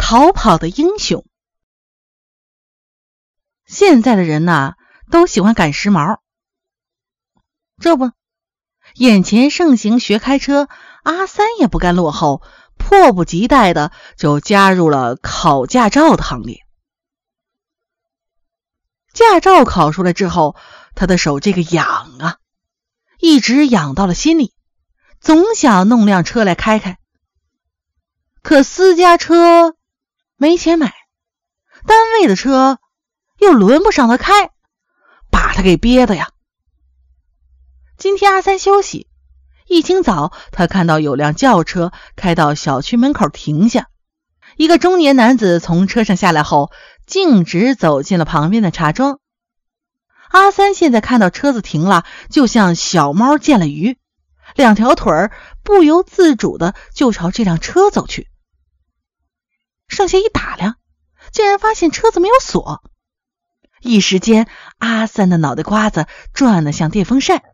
逃跑的英雄。现在的人呐，都喜欢赶时髦。这不，眼前盛行学开车，阿三也不甘落后，迫不及待的就加入了考驾照的行列。驾照考出来之后，他的手这个痒啊，一直痒到了心里，总想弄辆车来开开。可私家车没钱买，单位的车又轮不上他开，把他给憋的呀。今天阿三休息，一清早他看到有辆轿车开到小区门口停下，一个中年男子从车上下来后，径直走进了旁边的茶庄。阿三现在看到车子停了，就像小猫见了鱼，两条腿儿不由自主的就朝这辆车走去。上下一打量，竟然发现车子没有锁。一时间，阿三的脑袋瓜子转得像电风扇。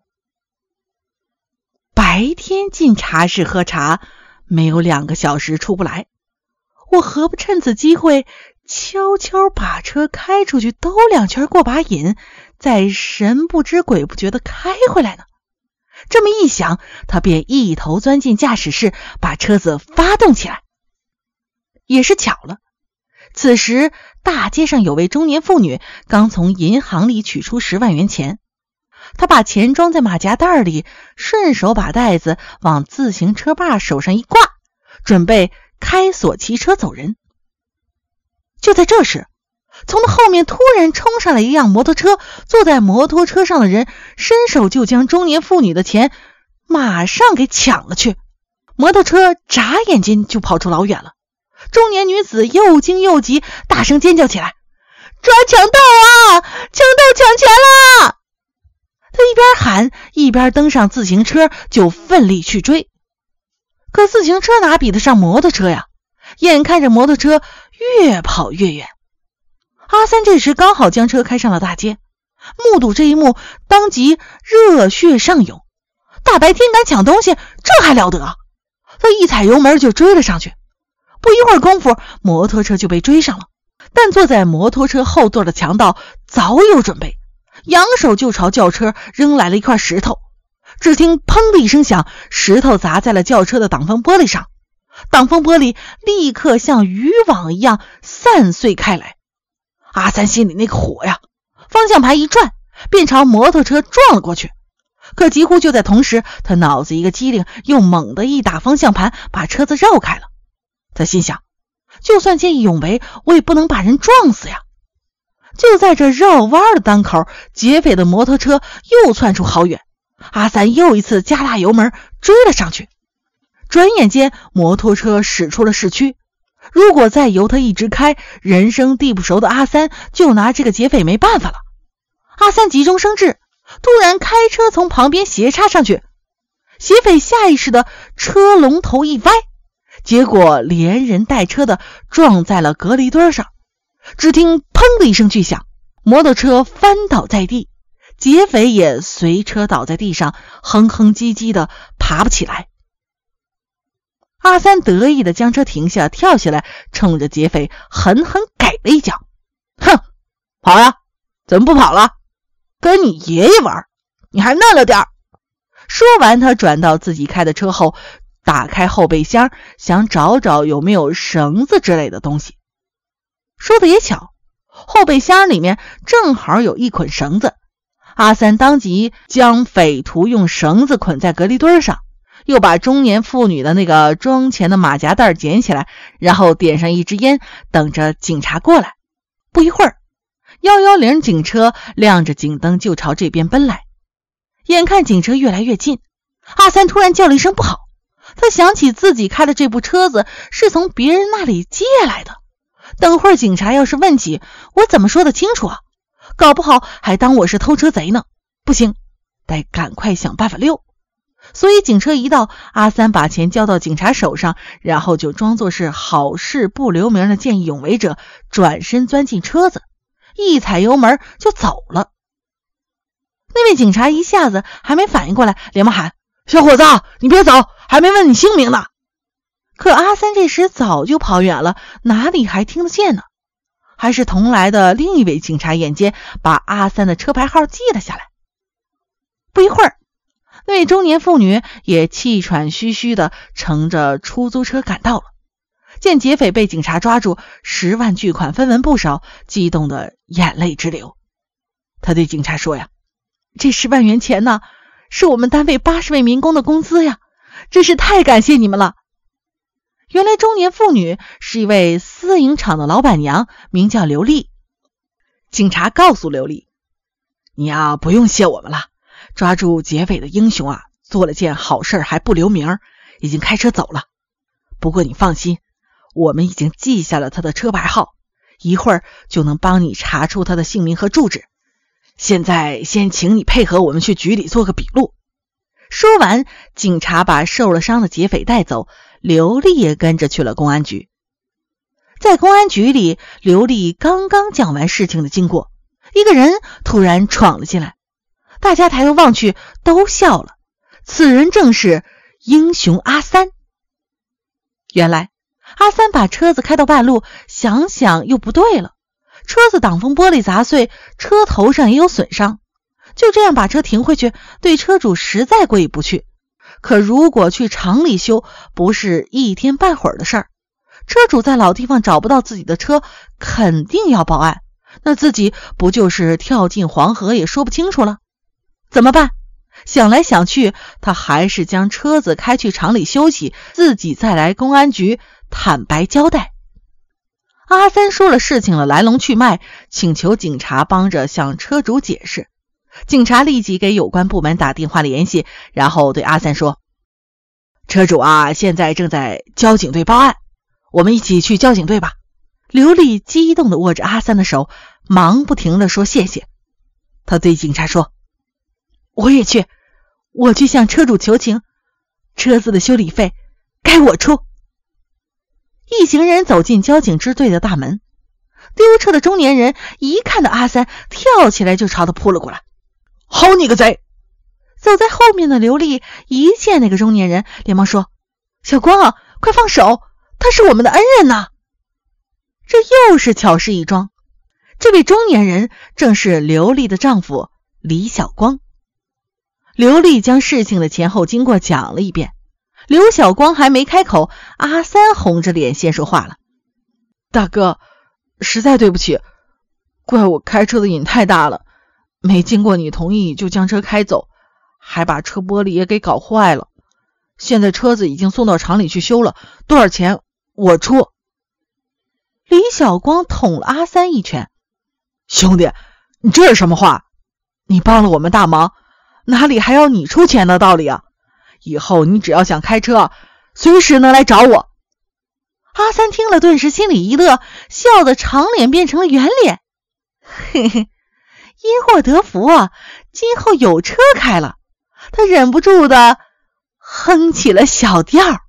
白天进茶室喝茶，没有2个小时出不来，我何不趁此机会悄悄把车开出去兜2圈过把瘾，再神不知鬼不觉地开回来呢？这么一想，他便一头钻进驾驶室，把车子发动起来。也是巧了，此时大街上有位中年妇女刚从银行里取出10万元钱，她把钱装在马甲袋里，顺手把袋子往自行车把手上一挂，准备开锁骑车走人。就在这时，从他后面突然冲上来一辆摩托车，坐在摩托车上的人伸手就将中年妇女的钱马上给抢了去，摩托车眨眼间就跑出老远了。中年女子又惊又急，大声尖叫起来：抓强盗啊！强盗抢钱啦！她一边喊一边登上自行车就奋力去追。可自行车哪比得上摩托车呀？眼看着摩托车越跑越远，阿三这时刚好将车开上了大街，目睹这一幕，当即热血上涌。大白天敢抢东西，这还了得啊！他一踩油门就追了上去。不一会儿功夫，摩托车就被追上了，但坐在摩托车后座的强盗早有准备，扬手就朝轿车扔来了一块石头。只听砰的一声响，石头砸在了轿车的挡风玻璃上，挡风玻璃立刻像渔网一样散碎开来。阿三心里那个火呀，方向盘一转，便朝摩托车撞了过去。可几乎就在同时，他脑子一个机灵，又猛地一打方向盘，把车子绕开了。他心想，就算见义勇为，我也不能把人撞死呀。就在这绕弯的当口，劫匪的摩托车又窜出好远，阿三又一次加大油门追了上去。转眼间，摩托车驶出了市区。如果再由他一直开，人生地不熟的阿三就拿这个劫匪没办法了。阿三急中生智，突然开车从旁边斜插上去，劫匪下意识的车龙头一歪，结果连人带车的撞在了隔离墩上。只听砰的一声巨响，摩托车翻倒在地，劫匪也随车倒在地上，哼哼唧唧的爬不起来。阿三得意的将车停下，跳下来，冲着劫匪狠狠给了一脚。哼，跑呀，怎么不跑了？跟你爷爷玩，你还嫩了点儿。说完，他转到自己开的车后，打开后备箱，想找找有没有绳子之类的东西。说的也巧，后备箱里面正好有一捆绳子。阿三当即将匪徒用绳子捆在隔离墩上，又把中年妇女的那个装钱的马甲袋捡起来，然后点上一支烟，等着警察过来。不一会儿，110警车亮着警灯就朝这边奔来。眼看警车越来越近，阿三突然叫了一声不好。他想起自己开的这部车子是从别人那里借来的，等会儿警察要是问起，我怎么说得清楚啊？搞不好还当我是偷车贼呢。不行，得赶快想办法溜。所以警车一到，阿三把钱交到警察手上，然后就装作是好事不留名的见义勇为者，转身钻进车子，一踩油门就走了。那位警察一下子还没反应过来，连忙喊：小伙子，你别走，还没问你姓名呢。 可阿三这时早就跑远了，哪里还听得见呢？还是同来的另一位警察眼尖，把阿三的车牌号记了下来。不一会儿，那位中年妇女也气喘吁吁地乘着出租车赶到了。见劫匪被警察抓住，10万巨款分文不少，激动得眼泪直流。他对警察说呀，这10万元钱呢，是我们单位80位民工的工资呀，真是太感谢你们了。原来中年妇女是一位私营厂的老板娘，名叫刘丽。警察告诉刘丽，你呀不用谢我们了，抓住劫匪的英雄啊，做了件好事还不留名，已经开车走了。不过你放心，我们已经记下了他的车牌号，一会儿就能帮你查出他的姓名和住址。现在先请你配合我们去局里做个笔录。说完，警察把受了伤的劫匪带走，刘丽也跟着去了公安局。在公安局里，刘丽刚刚讲完事情的经过，一个人突然闯了进来，大家抬头望去都笑了，此人正是英雄阿三。原来阿三把车子开到半路，想想又不对了，车子挡风玻璃砸碎，车头上也有损伤，就这样把车停回去，对车主实在过意不去。可如果去厂里修，不是一天半会儿的事儿，车主在老地方找不到自己的车，肯定要报案，那自己不就是跳进黄河也说不清楚了？怎么办？想来想去，他还是将车子开去厂里休息，自己再来公安局坦白交代。阿三说了事情的来龙去脉，请求警察帮着向车主解释。警察立即给有关部门打电话联系，然后对阿三说，车主啊，现在正在交警队报案，我们一起去交警队吧。刘丽激动地握着阿三的手，忙不停地说谢谢。他对警察说，我也去，我去向车主求情，车子的修理费该我出。一行人走进交警支队的大门，丢车的中年人一看到阿三，跳起来就朝他扑了过来。好你个贼！走在后面的刘丽一见那个中年人，连忙说，小光啊，快放手，他是我们的恩人呐。这又是巧事一桩，这位中年人正是刘丽的丈夫李晓光。刘丽将事情的前后经过讲了一遍，刘晓光还没开口，阿三红着脸先说话了。大哥，实在对不起，怪我开车的瘾太大了，没经过你同意就将车开走，还把车玻璃也给搞坏了。现在车子已经送到厂里去修了，多少钱我出。李晓光捅了阿三一拳。兄弟，你这是什么话？你帮了我们大忙，哪里还要你出钱的道理啊？以后你只要想开车，随时能来找我。阿三听了顿时心里一乐，笑得长脸变成了圆脸。嘿嘿，因祸得福啊，今后有车开了。他忍不住的哼起了小调。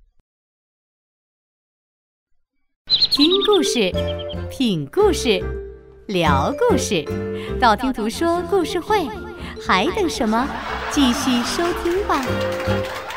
听故事，品故事，聊故事，道听途说故事会，还等什么？继续收听吧。